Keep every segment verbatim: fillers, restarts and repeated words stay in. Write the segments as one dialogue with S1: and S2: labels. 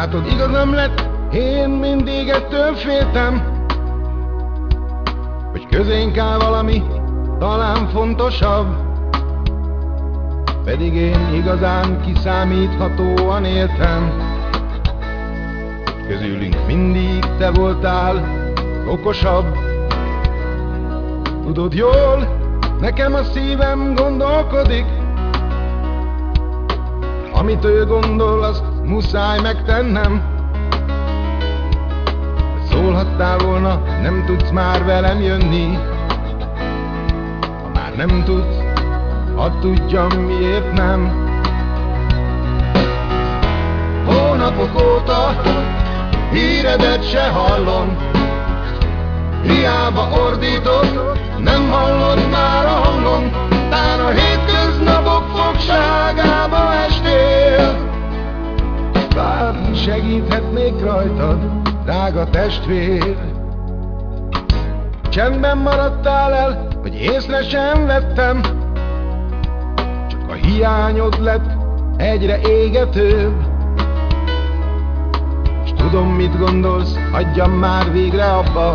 S1: Látod, igazam lett, én mindig ettől féltem, hogy közénk áll valami, talán fontosabb. Pedig én igazán kiszámíthatóan éltem, közülünk mindig te voltál okosabb. Tudod jól, nekem a szívem gondolkodik, amit ő gondol, azt muszáj megtennem. Szólhattál volna, nem tudsz már velem jönni. Ha már nem tudsz, hadd tudjam, miért nem. Hónapok óta híredet se hallom, hiába ordítok, nem hallod már a hangom. Tán a hétköznapok fogságába estél. Bár segíthetnék rajtad, drága testvér. Csendben maradtál el, hogy észre sem vettem, csak a hiányod lett egyre égetőbb. És tudom, mit gondolsz, hagyjam már végre abba,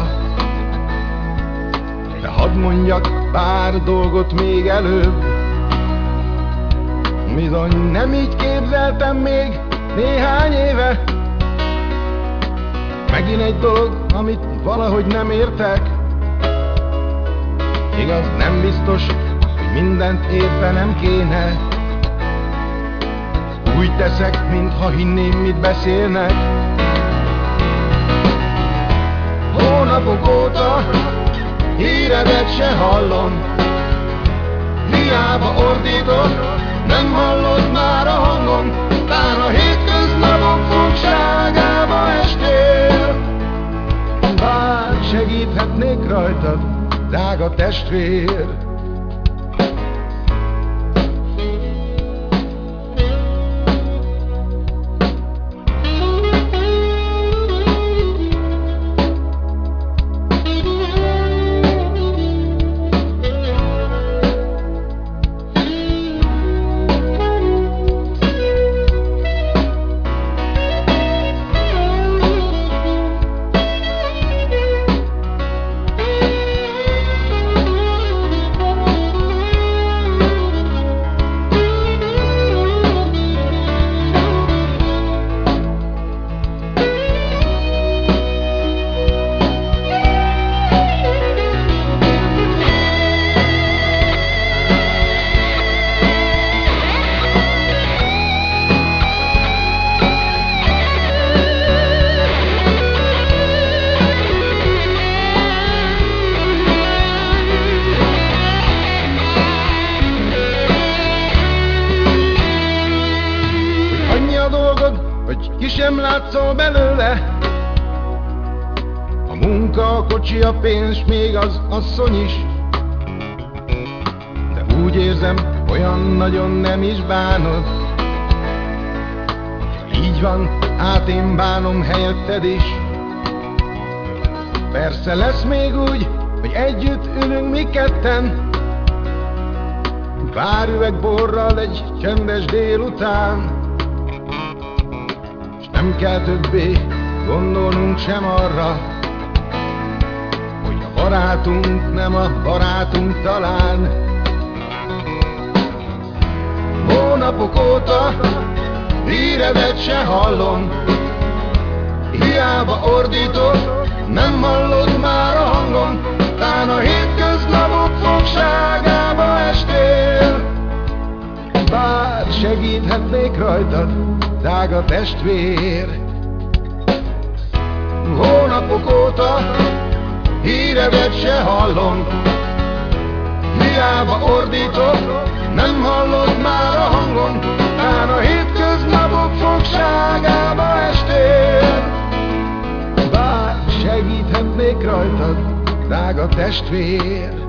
S1: de hadd mondjak pár dolgot még előbb. Bizony nem így képzeltem még néhány éve. Megint egy dolog, amit valahogy nem értek. Igaz, nem biztos, hogy mindent értenem kéne. Úgy teszek, mintha hinném, mit beszélnek. Hónapok óta híredet se hallom, hiába ordítok, nem hallod már a hangom. Tán a hétköznapok fogságába estél. Bár segíthetnék rajtad, drága testvér. Hogy ki sem látszol belőle. A munka, a kocsi, a pénz, még az asszony is. De úgy érzem, olyan nagyon nem is bánod. Így van, hát én bánom helyetted is. Persze lesz még úgy, hogy együtt ülünk mi ketten, pár üveg borral egy csendes délután. Nem kell többé gondolnunk sem arra, hogy a barátunk nem a barátunk talán. Hónapok óta híredet se hallom, hiába ordítok, nem hallod már a hangom. Tán a hétköznapok fogságába estél. Bár segíthetnék rajtad, drága testvér. Hónapok óta híredet se hallom, hiába ordítok, nem hallod már a hangom. Tán a hétköznapok fogságába estél. Bár segíthetnék rajtad, drága testvér.